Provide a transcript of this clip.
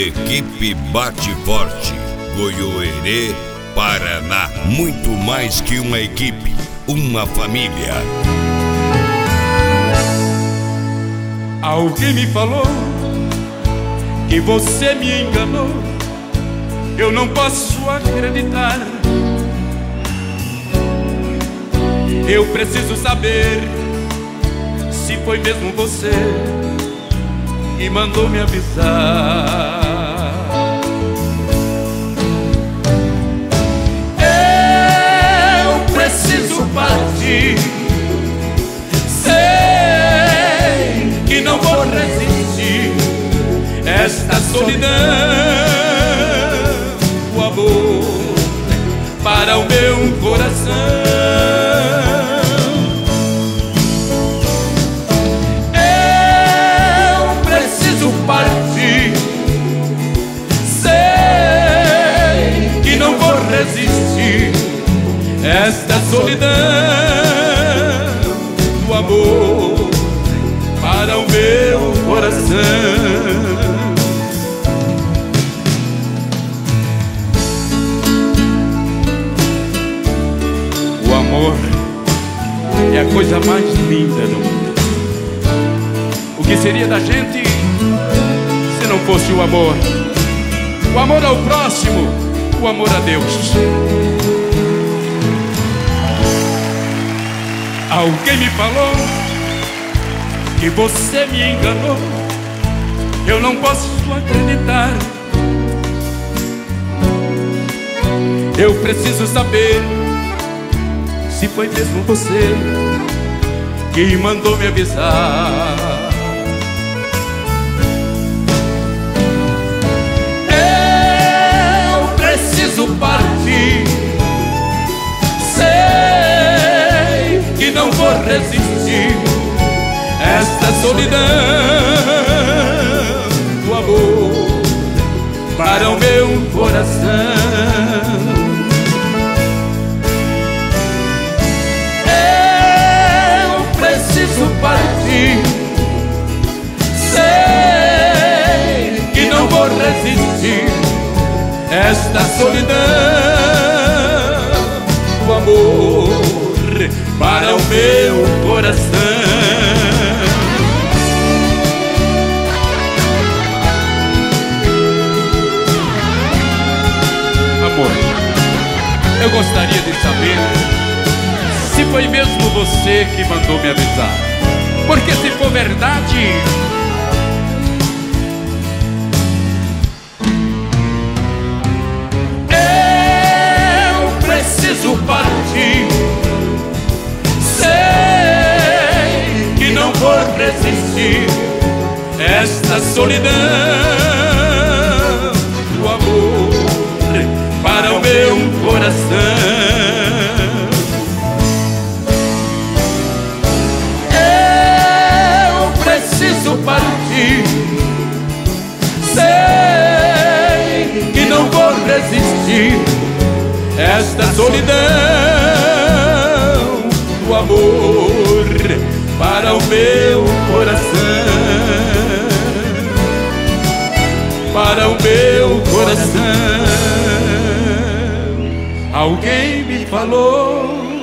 Equipe Bate Forte, Goiôerê, Paraná. Muito mais que uma equipe, uma família. Alguém me falou que você me enganou. Eu não posso acreditar. Eu preciso saber se foi mesmo você que mandou me avisar. Eu preciso partir. Sei que não vou resistir esta solidão. O amor para o meu coração. Partir, sei que não vou resistir esta solidão do amor para o meu coração. O amor é a coisa mais linda do mundo. O que seria da gente se não fosse o amor? O amor ao próximo, o amor a Deus. Alguém me falou que você me enganou. Eu não posso acreditar. Eu preciso saber se foi mesmo você que mandou me avisar. Partir, sei que não vou resistir esta solidão do amor para o meu coração. Eu preciso partir, sei que não vou resistir esta solidão do amor para o meu coração. Amor, eu gostaria de saber se foi mesmo você que mandou me avisar. Porque se for verdade, preciso partir. Sei que não vou resistir esta solidão do amor para o meu coração. Eu preciso partir. Sei que não vou resistir esta solidão do amor para o meu coração, para o meu coração. Alguém me falou